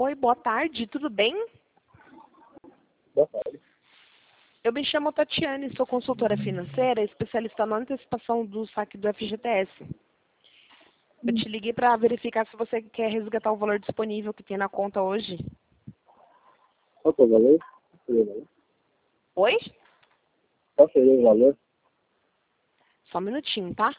Oi, boa tarde, tudo bem? Boa tarde. Eu me chamo Tatiane, sou consultora financeira, especialista na antecipação do saque do FGTS. Eu te liguei para verificar se você quer resgatar o valor disponível que tem na conta hoje. Qual que é o valor? Qual seria o valor? Oi? Qual seria o valor? Só um minutinho, tá?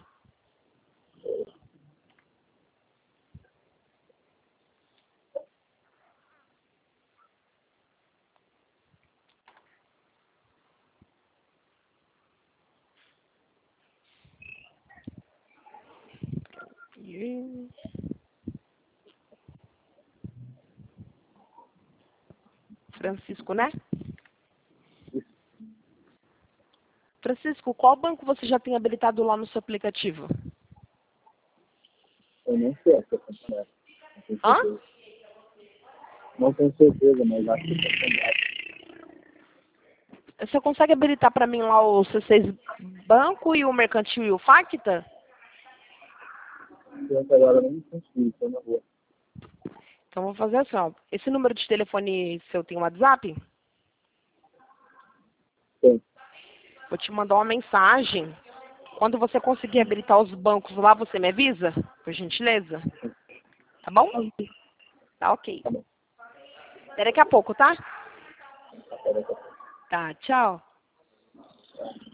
Francisco, né? Francisco, qual banco você já tem habilitado lá no seu aplicativo? Eu não sei essa campanha. Não tenho Hã? certeza. Não tenho certeza, mas acho que é campanha. Você consegue habilitar para mim lá o C6 Banco e o Mercantil e o Facta? Agora eu não consegui, estou na rua. Então vou fazer assim, ó. Esse número de telefone seu tem um WhatsApp? Tem. Vou te mandar uma mensagem. Quando você conseguir habilitar os bancos lá, você me avisa? Por gentileza? Tá bom? Tá ok. Tá bom. Até daqui a pouco, tá? Até daqui a pouco. Tá, tchau.